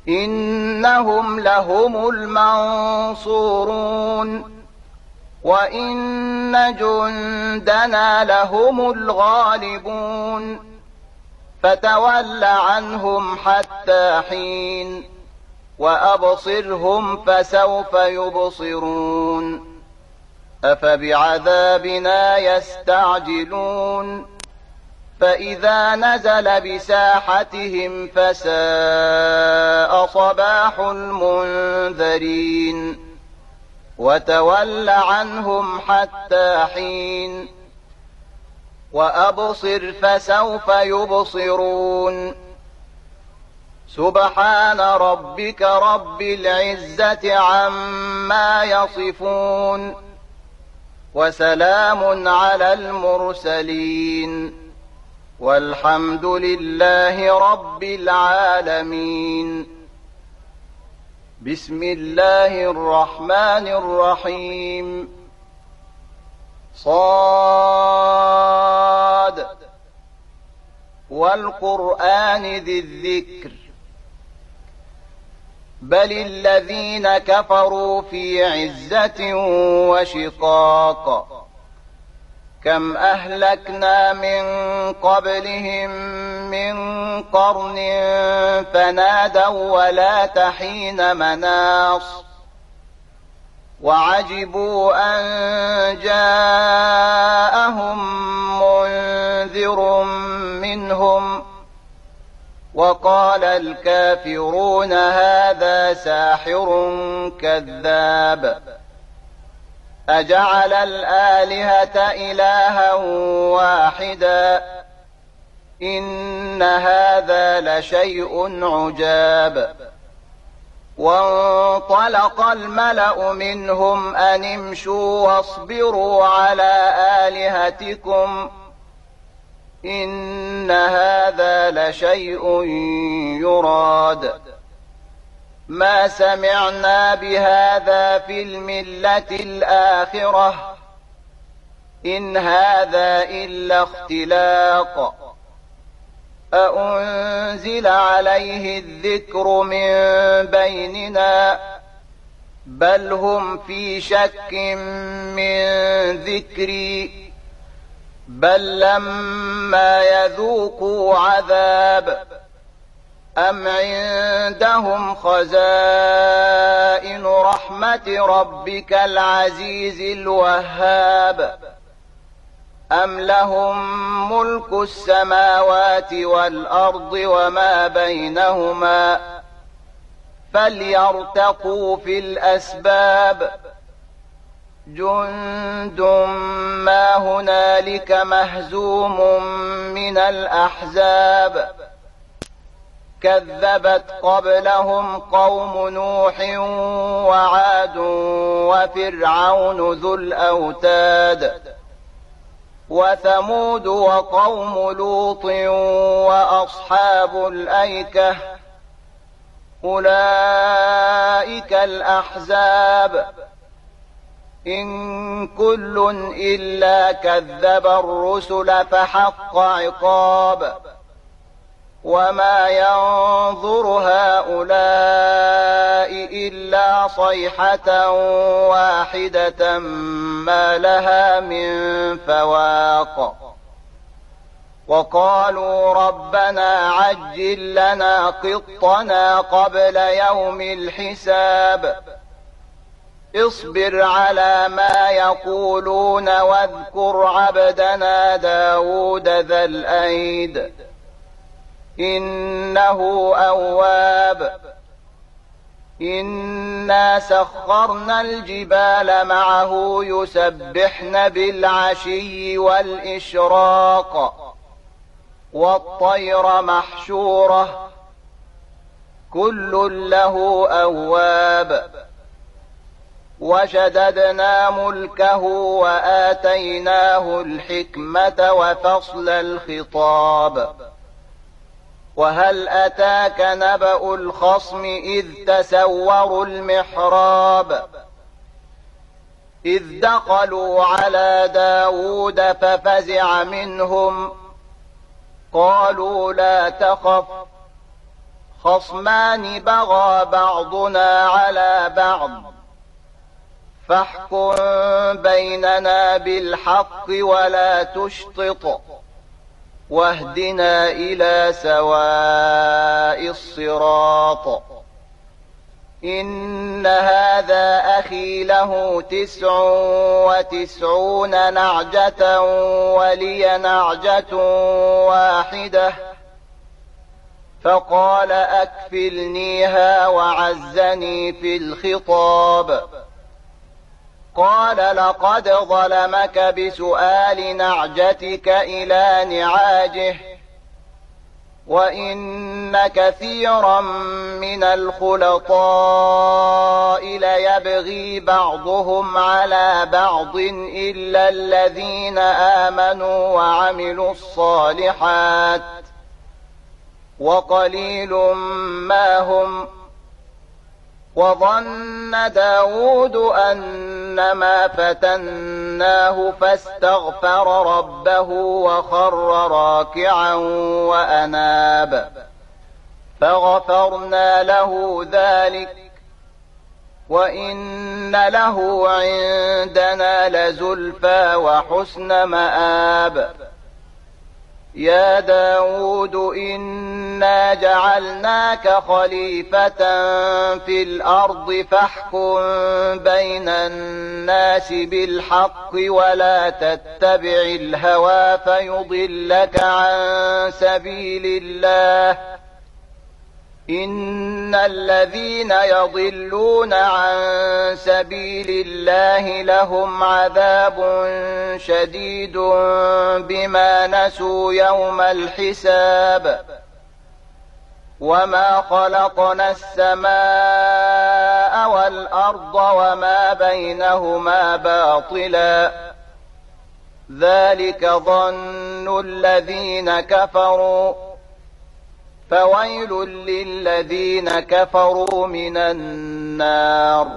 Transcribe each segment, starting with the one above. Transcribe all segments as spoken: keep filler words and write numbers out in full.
إنهم لهم المنصورون وإن جندنا لهم الغالبون فتول عنهم حتى حين وأبصرهم فسوف يبصرون أفبعذابنا يستعجلون فإذا نزل بساحتهم فساء صباح المنذرين وتول عنهم حتى حين وأبصر فسوف يبصرون سبحان ربك رب العزة عما يصفون وسلام على المرسلين والحمد لله رب العالمين. بسم الله الرحمن الرحيم. صاد والقرآن ذي الذكر بل الذين كفروا في عزة وشقاق كم أهلكنا من قبلهم من قرن فنادوا ولا تحين مناص وعجبوا أن جاءهم منذر منهم وقال الكافرون هذا ساحر كذاب أجعل الآلهة إلها واحدا إن هذا لشيء عجاب وانطلق الملأ منهم أن امشوا واصبروا على آلهتكم إن هذا لشيء يراد ما سمعنا بهذا في الملة الآخرة إن هذا إلا اختلاق أأنزل عليه الذكر من بيننا بل هم في شك من ذكري بل لما يذوقوا عذاب أم عندهم خزائن رحمة ربك العزيز الوهاب أم لهم ملك السماوات والأرض وما بينهما فليرتقوا في الأسباب جند ما هنالك مهزوم من الأحزاب كذبت قبلهم قوم نوح وعاد وفرعون ذو الأوتاد وثمود وقوم لوط وأصحاب الأيكة أولئك الأحزاب إن كل إلا كذب الرسل فحق عقاب وما ينظر هؤلاء إلا صيحة واحدة ما لها من فواق وقالوا ربنا عجل لنا قطنا قبل يوم الحساب اصبر على ما يقولون واذكر عبدنا داود ذا الأيد إنه أواب إنا سخرنا الجبال معه يسبحن بالعشي والإشراق والطير محشورة كل له أواب وشددنا ملكه وآتيناه الحكمة وفصل الخطاب وهل أتاك نبأ الخصم إذ تسوروا المحراب إذ دخلوا على داود ففزع منهم قالوا لا تخف خصمان بغى بعضنا على بعض فاحكم بيننا بالحق ولا تشطط واهدنا إلى سواء الصراط إن هذا أخي له تسع وتسعون نعجة ولي نعجة واحدة فقال أكفلنيها وعزني في الخطاب قال لقد ظلمك بسؤال نعجتك إلى نعاجه وإن كثيرا من الخلطاء ليبغي بعضهم على بعض إلا الذين آمنوا وعملوا الصالحات وقليل ما هم وظن داود أنما فتناه فاستغفر ربه وخر راكعا وأناب فغفرنا له ذلك وإن له عندنا لزلفى وحسن مآب يا داود إنا جعلناك خليفة في الأرض فاحكم بين الناس بالحق ولا تتبع الهوى فيضلك عن سبيل الله إن الذين يضلون عن سبيل الله لهم عذاب شديد بما نسوا يوم الحساب وما خلقنا السماء والأرض وما بينهما باطلا ذلك ظن الذين كفروا فويل للذين كفروا من النار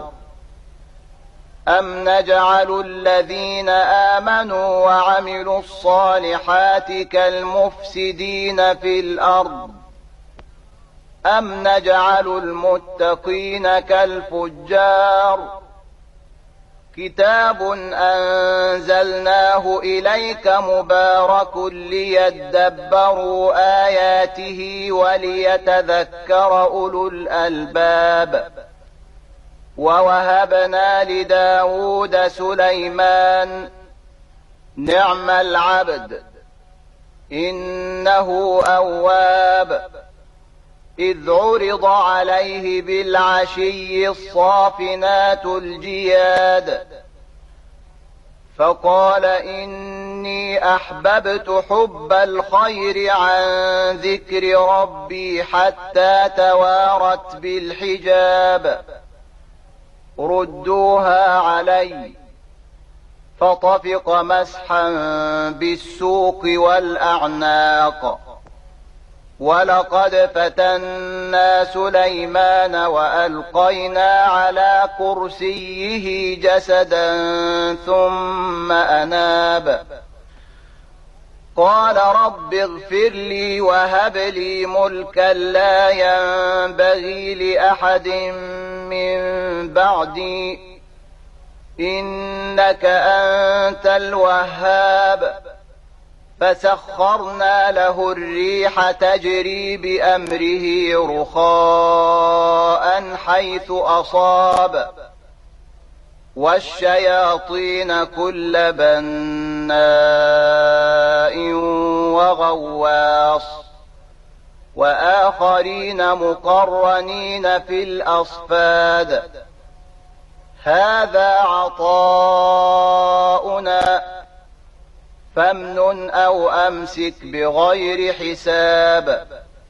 أم نجعل الذين آمنوا وعملوا الصالحات كالمفسدين في الأرض أم نجعل المتقين كالفجار كتاب أنزلناه إليك مبارك ليدبروا آياته وليتذكر أولو الألباب ووهبنا لداود سليمان نعم العبد إنه أواب إذ عرض عليه بالعشي الصافنات الجياد فقال إني أحببت حب الخير عن ذكر ربي حتى توارت بالحجاب ردوها علي فطفق مسحا بالسوق والأعناق ولقد فتنا سليمان وألقينا على كرسيه جسدا ثم أناب قال رب اغفر لي وهب لي ملكا لا ينبغي لأحد من بعدي إنك أنت الوهاب فسخرنا له الريح تجري بأمره رخاء حيث أصاب والشياطين كل بناء وغواص وآخرين مقرنين في الأصفاد هذا عطاؤنا فامنن أو أمسك بغير حساب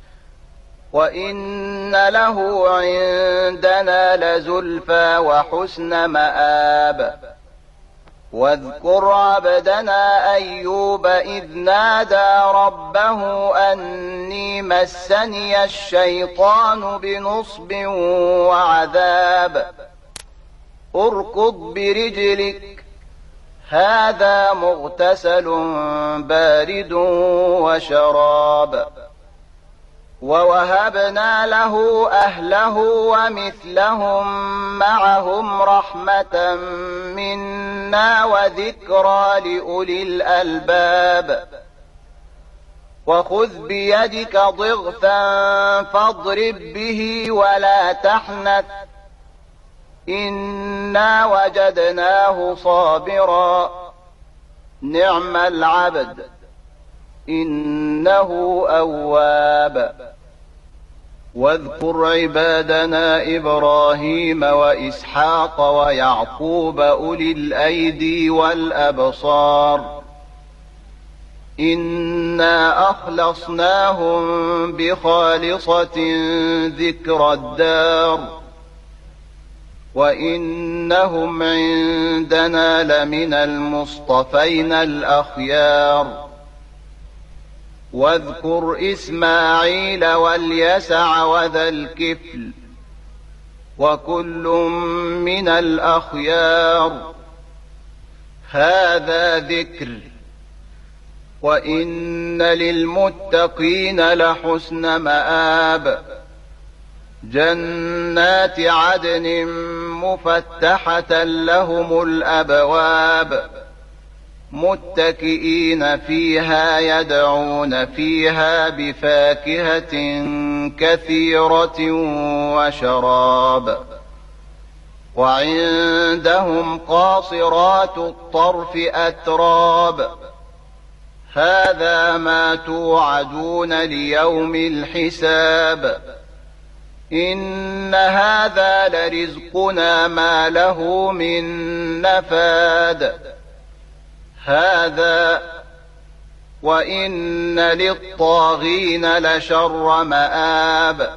وإن له عندنا لزلفى وحسن مآب واذكر عبدنا أيوب إذ نادى ربه أني مسني الشيطان بنصب وعذاب اركض برجلك هذا مغتسل بارد وشراب ووهبنا له أهله ومثلهم معهم رحمة منا وذكرى لأولي الألباب وخذ بيدك ضغثا فاضرب به ولا تحنث إنا وجدناه صابرا نعم العبد إنه أواب واذكر عبادنا إبراهيم وإسحاق ويعقوب أولي الأيدي والأبصار إنا أخلصناهم بخالصة ذكر الدار وإنهم عندنا لمن المصطفين الأخيار واذكر إسماعيل واليسع وذا الكفل وكل من الأخيار هذا ذكر وإن للمتقين لحسن مآب جنات عدن مفتحة لهم الأبواب متكئين فيها يدعون فيها بفاكهة كثيرة وشراب وعندهم قاصرات الطرف أتراب هذا ما توعدون ليوم الحساب إن هذا لرزقنا ما له من نفاد هذا وإن للطاغين لشر مآب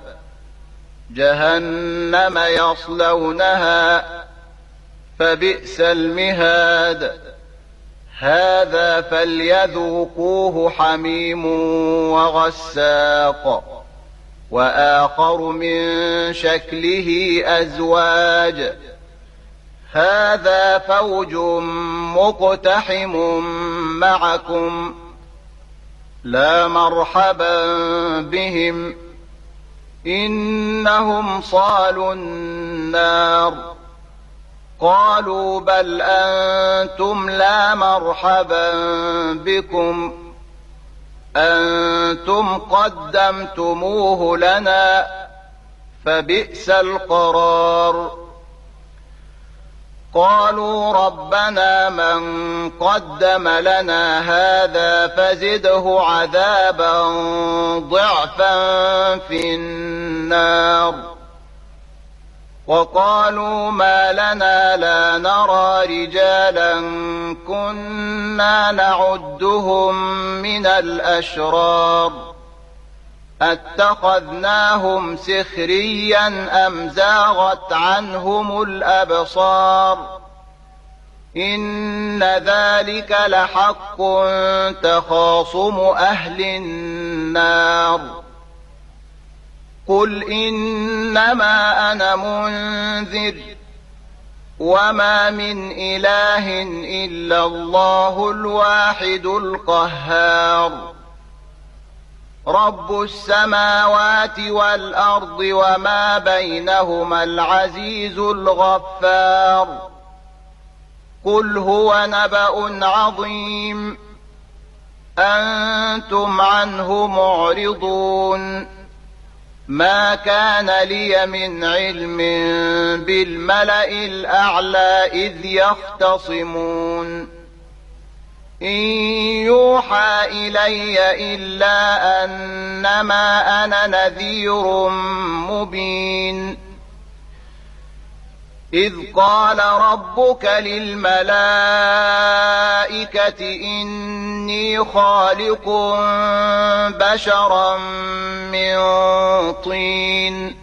جهنم يصلونها فبئس المهاد هذا فليذوقوه حميم وغساق وآخر من شكله أزواج هذا فوج مقتحم معكم لا مرحبا بهم إنهم صالوا النار قالوا بل أنتم لا مرحبا بكم أنتم قدمتموه لنا فبئس القرار قالوا ربنا من قدم لنا هذا فزده عذابا ضعفا في النار وقالوا ما لنا لا نرى رجالا كنا نعدهم من الأشرار أتخذناهم سخريا أم زاغت عنهم الأبصار إن ذلك لحق تخاصم أهل النار قل إنما أنا منذر وما من إله إلا الله الواحد القهار رب السماوات والأرض وما بينهما العزيز الغفار قل هو نبأ عظيم أنتم عنه معرضون ما كان لي من علم بالملأ الأعلى إذ يختصمون إن يوحى إلي إلا أنما أنا نذير مبين إذ قال ربك للملائكة إني خالق بشرا من طين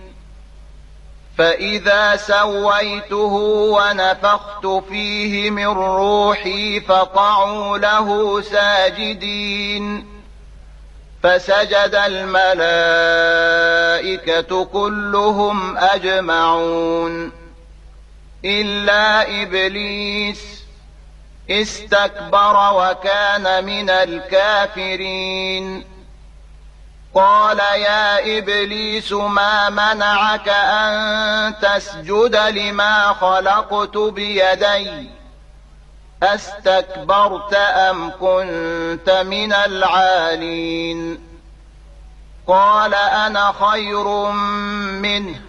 فإذا سويته ونفخت فيه من روحي فقعوا له ساجدين فسجد الملائكة كلهم أجمعون إلا إبليس استكبر وكان من الكافرين قال يا إبليس ما منعك أن تسجد لما خلقت بيدي أستكبرت أم كنت من العالين قال أنا خير منه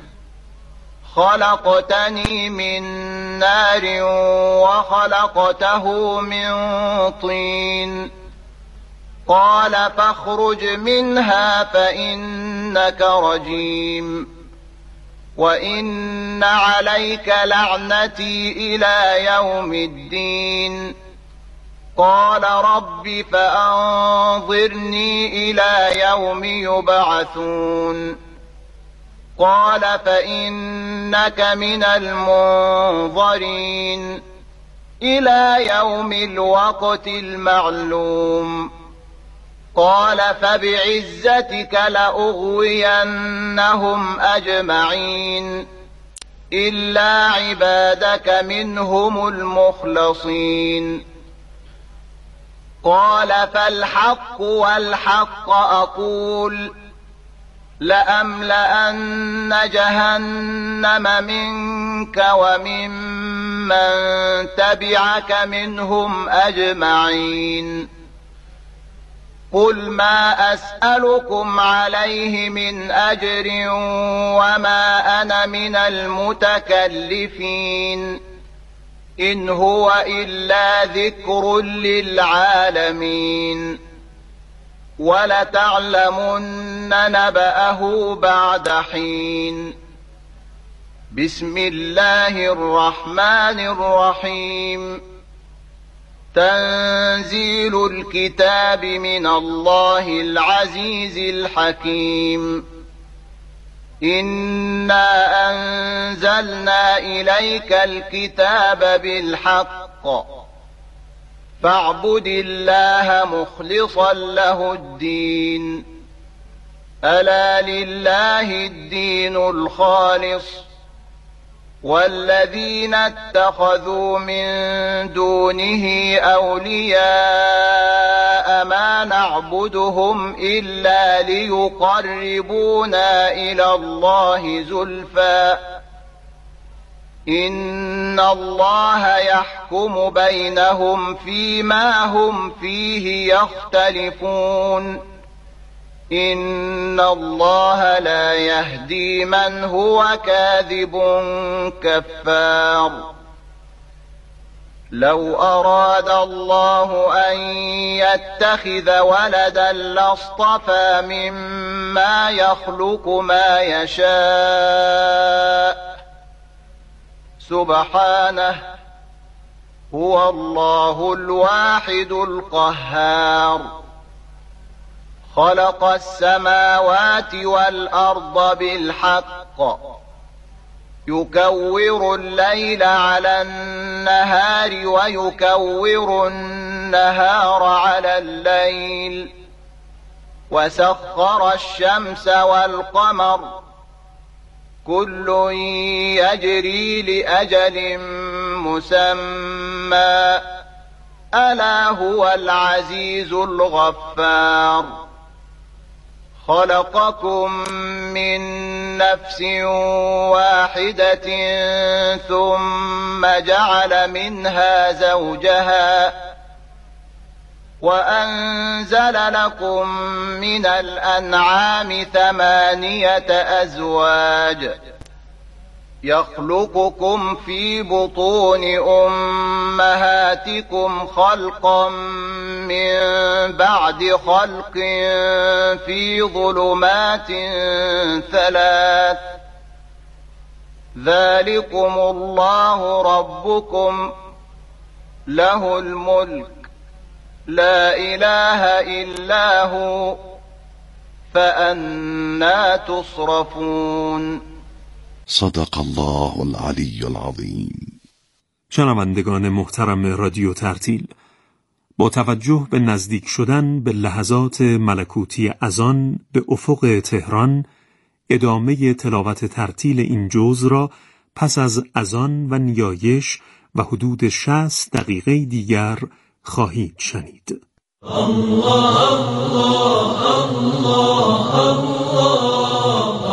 خلقتني من نار وخلقته من طين قال فاخرج منها فإنك رجيم وإن عليك لعنتي إلى يوم الدين قال رب فأنظرني إلى يوم يبعثون قال فإنك من المنظرين إلى يوم الوقت المعلوم قال فبعزتك لأغوينهم أجمعين إلا عبادك منهم المخلصين قال فالحق والحق أقول لأملأن جهنم منك وممن تبعك منهم أجمعين قل ما أسألكم عليه من أجر وما أنا من المتكلفين إن هو إلا ذكر للعالمين ولتعلمن نبأه بعد حين بسم الله الرحمن الرحيم تنزيل الكتاب من الله العزيز الحكيم إنا أنزلنا إليك الكتاب بالحق فاعبد الله مخلصا له الدين ألا لله الدين الخالص والذين اتخذوا من دونه أولياء ما نعبدهم إلا ليقربونا إلى الله زلفى إن الله يحكم بينهم فيما هم فيه يختلفون إن الله لا يهدي من هو كاذب كفار لو أراد الله أن يتخذ ولدا لاصطفى مما يخلق ما يشاء سبحانه هو الله الواحد القهار خلق السماوات والأرض بالحق يكور الليل على النهار ويكور النهار على الليل وسخر الشمس والقمر كل يجري لأجل مسمى ألا هو العزيز الغفار خلقكم من نفس واحدة ثم جعل منها زوجها وأنزل لكم من الأنعام ثمانية أزواج يخلقكم في بطون أمهاتكم خلقا من بعد خلق في ظلمات ثلاث ذلكم الله ربكم له الملك لا إله إلا هو فأنى تصرفون صدق الله العلی العظیم. شنوندگان محترم رادیو ترتیل، با توجه به نزدیک شدن به لحظات ملکوتی اذان به افق تهران، ادامه تلاوت ترتیل این جزء را پس از اذان و نیایش و حدود شصت دقیقه دیگر خواهید شنید. الله الله الله الله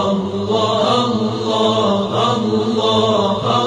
الله الله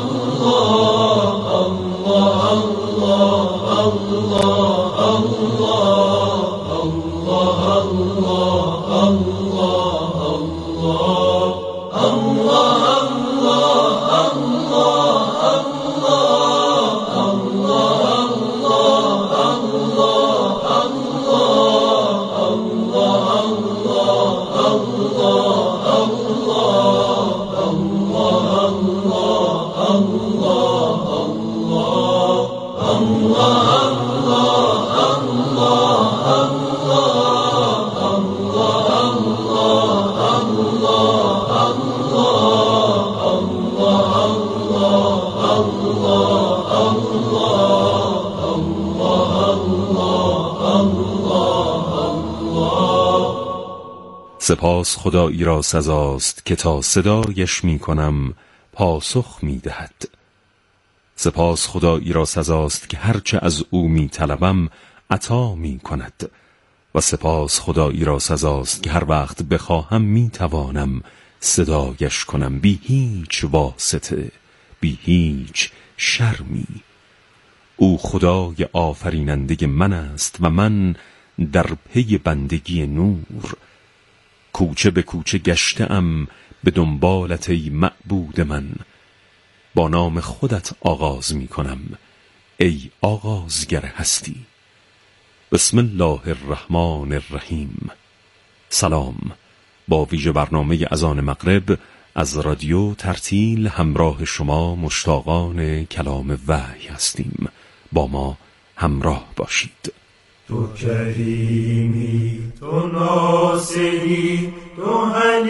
سپاس خدایی را سزاست که تا صدایش می کنم پاسخ می دهد. سپاس خدایی را سزاست که هرچه از او می طلبم عطا می کند. و سپاس خدایی را سزاست که هر وقت بخواهم می توانم صدایش کنم بی هیچ واسطه، بی هیچ شرمی. او خدای آفریننده من است و من در پی بندگی نور. کوچه به کوچه گشتم به دنبالت ای معبود من. با نام خودت آغاز می کنم ای آغازگر هستی. بسم الله الرحمن الرحیم. سلام. با ویژه برنامه اذان مغرب از رادیو ترتیل همراه شما مشتاقان کلام وحی هستیم. با ما همراه باشید. تو کریمی، تو ناصری، تو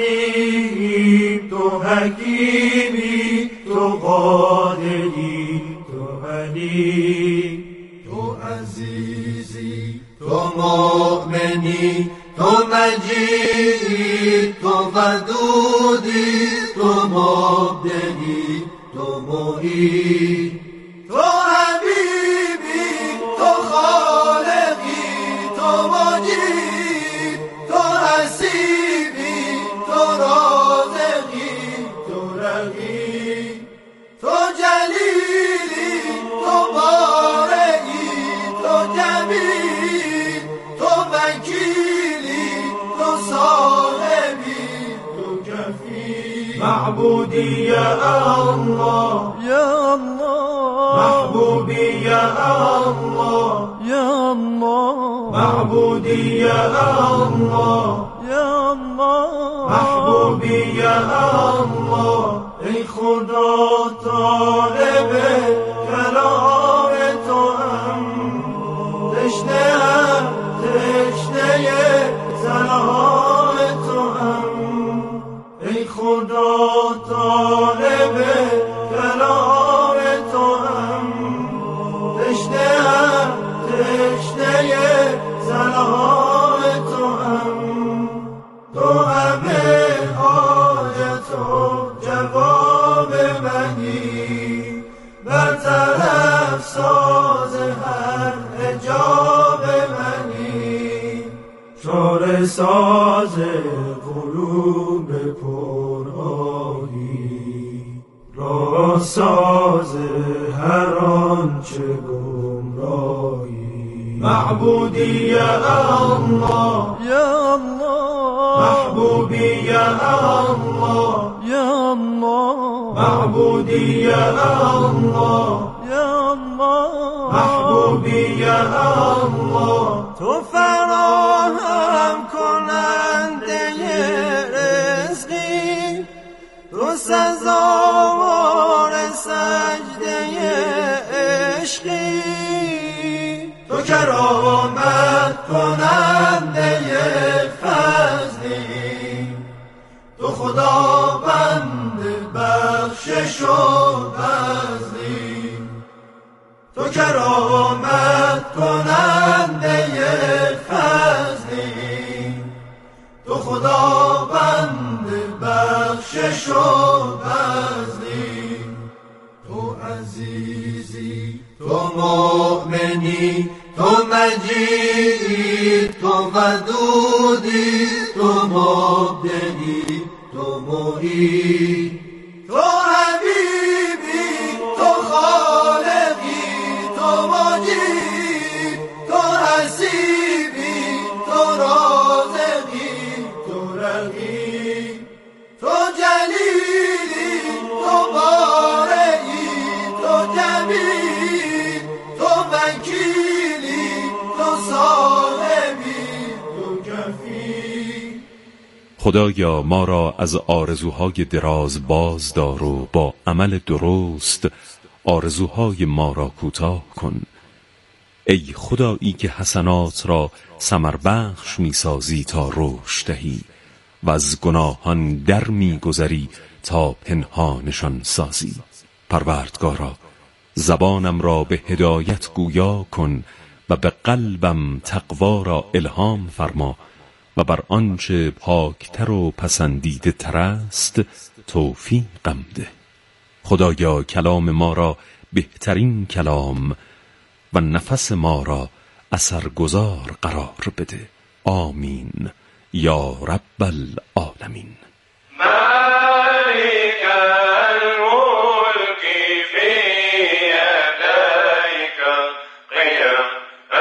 حلیمی، تو حکیمی، تو قادری، تو علی، تو عزیزی، تو مؤمنی، تو مجیدی، تو ودودی، تو مبدلی، تو معید، تو حبیبی، تو خالقی، تو مجید، تو حسیبی، تو رازقی، تو رقی، تو جلیلی، تو بارئی، تو جمیل، تو وکیلی، تو صاحبی، تو کفیل. معبودی یا الله یا الله، محبوبی یا الله یا الله، معبودی یا الله یا الله، محبوبی یا الله. ای خدا طالب کلام تو هم، تشنه هم تشنه سلام تو هم. ای خدا طالب کلام تو هم، تشنه هم تشنه سلام تو هم. تو همه حاجت و جواب منی، برطرف ساز هر حجاب منی. چاره ساز قلوب پرآهی، راه ساز هر آنچه گمراهی. معبودی یا الله یا الله، محبوبی یا الله یا الله، معبودی یا الله یا الله، محبوبی یا الله. تو فراهم کننده رزقی، تو سزاوار سجده عشقی، تو کرامت کننده فضلی، تو خداوند بخشش و بذلی. تو کرامت کننده فضلی، تو خداوند بخشش و بذلی. تو عزیزی، تو مؤمنی، تو مجیدی، تو ودودی، تو مبدعی، تو معید، تو حبیبی، تو خالقی، تو مجید، تو حسیبی، تو رازقی، تو رقیب، تو جلیلی، تو بارئی، تو جمیل، تو وکیلی، تو صاحبی، تو کفیل. خدایا ما را از آرزوهای دراز باز دار و با عمل درست آرزوهای ما را کوتاه کن. ای خدایی که حسنات را ثمر بخش می سازی تا رشد دهی و از گناهان در می گذری تا پنهانشان سازی. پروردگارا زبانم را به هدایت گویا کن و به قلبم تقوا را الهام فرما و بر آنچه پاکتر و پسندیده تر است توفیقم ده. خدایا کلام ما را بهترین کلام و نفس ما را اثرگذار قرار بده. آمین یا رب العالمین. مالك الملك في يديك قيام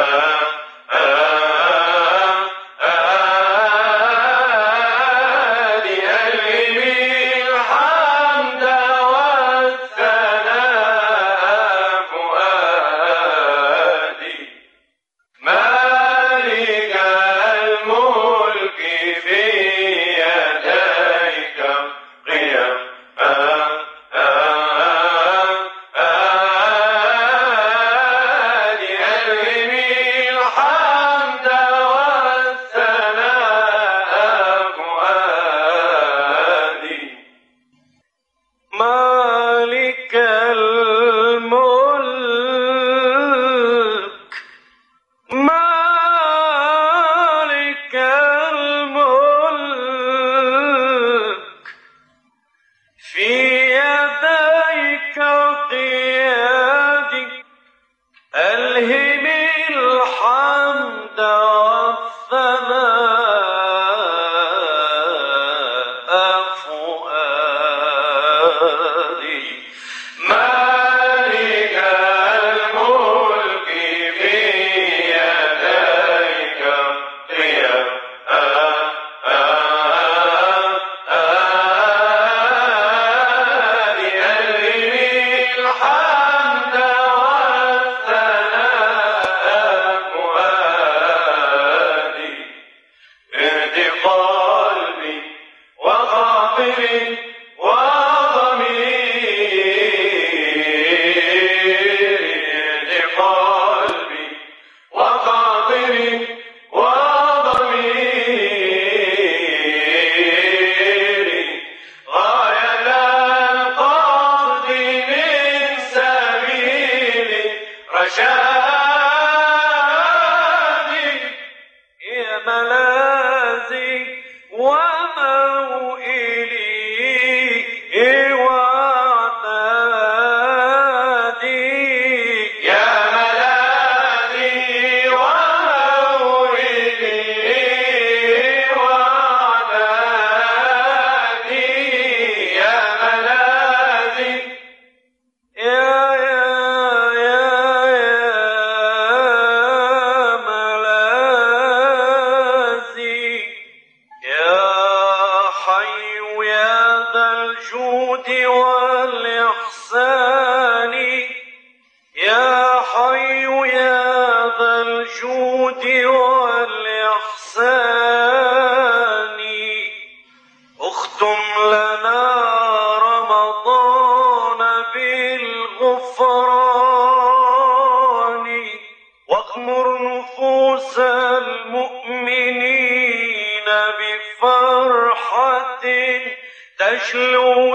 تشلو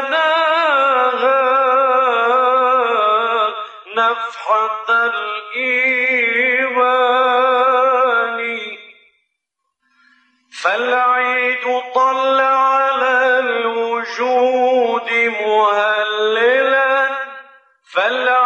سناها نفحة الإيمان فالعيد طل على الوجود مهللا فالعيد